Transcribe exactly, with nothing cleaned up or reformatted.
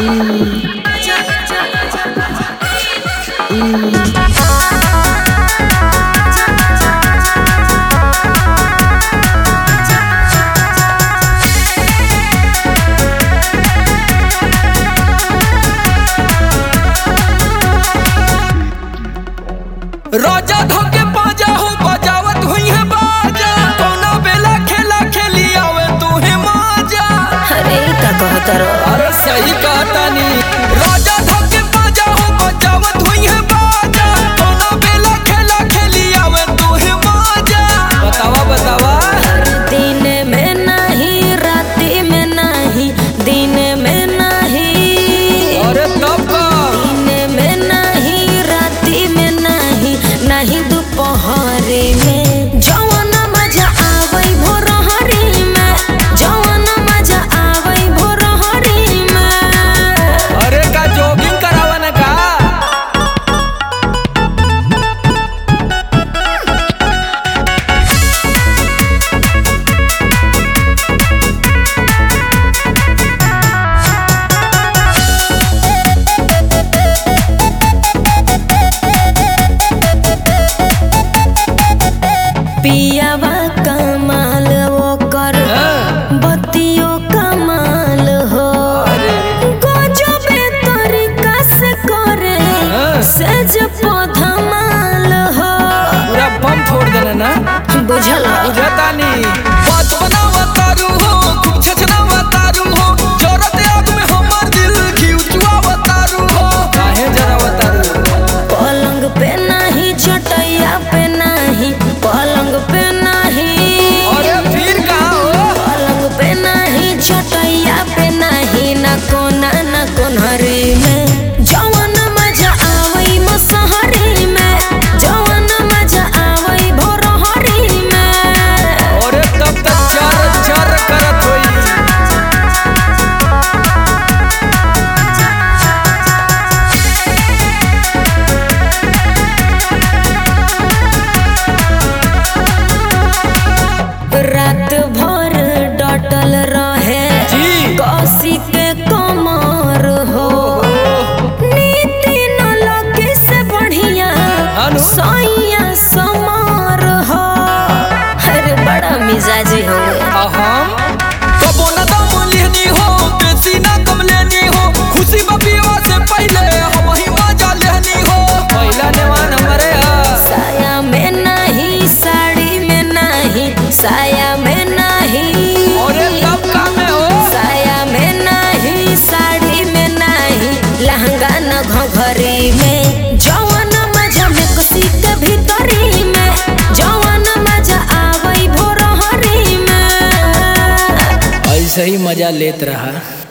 राजा धोके पाजा हो बजावत हुई है बाजा कौना बेला खेला खेली आवे तू है माजा। अरे का कहता रो अरे सही कहता नी राजा धोके पाजा हो बजावत हुई है बाजा कौना बेला खेला खेली आवे तू है माजा। बतावा बतावा दिन में नहीं राती में नहीं दिन में नहीं। अरे तब का दिन में नहीं राती में नहीं नहीं दोपहरी में जवन मजा आवई भोरहरी में जवन मजा आवई भोरहरी में। अरे का जॉगिंग करावा ना का पियावा कमाल वो कर बतियो कमाल हो गजबे तरीका से करे सेज पौधा माल हो। पूरा बम छोड़ देना ना बुझल बुझता नी बात बनावा तारू हो खूब छछनावा तारू हो जरूरत आग में हमार दिल खिउचवा तारू हो काहे जरावा तारू। पलंग पे नहीं चटैया पे नहीं पलंग पे नहीं। अरे फिर कहाँ हो पलंग पे नहीं चटैया पे नहीं ना कोना ना कोनहरी में जवन मजा आवई मसहरी में जवन मजा आवई भोरहरी में। अरे तब तक चर चर करत होई रात भर डटल रहे जी। कसी के कमर हो नीति न लगे से बढ़िया हानो। सैया समार हो। अरे बड़ा मिजाजी हो हम कबो ना दम लेनी हो बेसी ना कम लेनी हो खुशी बपिया से पहले हम ही मजा लेनी हो पहला नेवान हमारे है। साया में नहीं साड़ी में नहीं साया में नहीं। अरे तब का में हो साया में नहीं साड़ी में नहीं लहंगा न घघरी में जवन मजा में कसी के भीतरी में जवन मजा आवई भोरहरी में। ऐसे ही मजा लेत रहा।